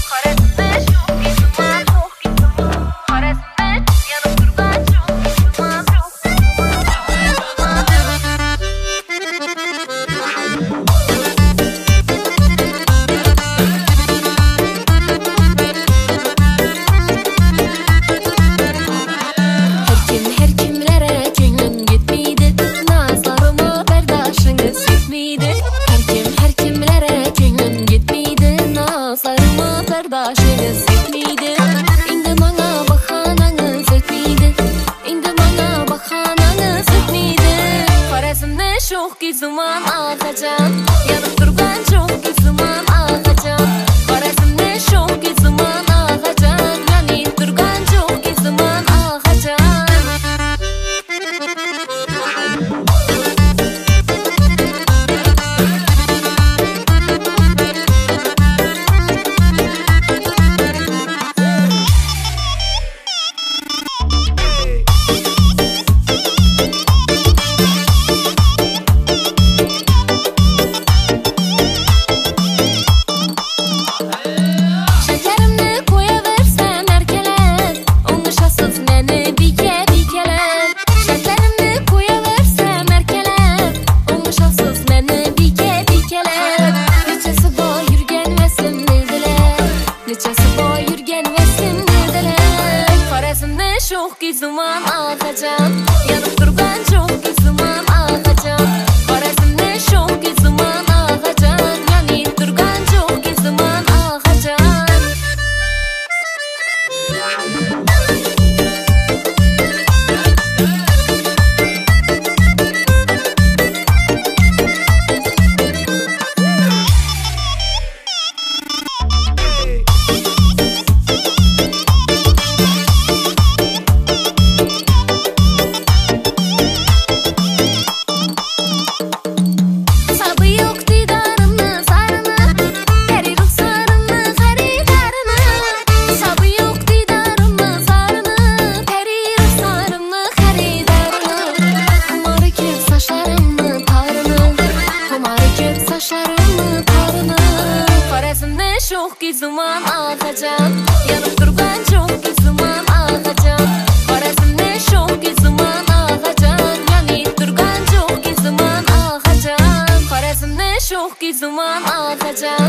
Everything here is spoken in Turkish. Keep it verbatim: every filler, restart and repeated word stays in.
Çok ki zaman akacak, yanıp durgan çok ki zaman akacak. Karesimde çok ki zaman akacak, yanıp durgan çok ki zaman akacak. Çok ki zaman akacak, yanıp durgan çok ki zaman akacak. Karesimde çok ki zaman akacak, yanıp durgan çok ki zaman akacak. Çok ki zaman akacak, yanıp durgan çok ki zaman akacak. Karesimde çok ki zaman akacak, yanıp durgan çok ki zaman akacak. Karesimde çok ki zaman akacak.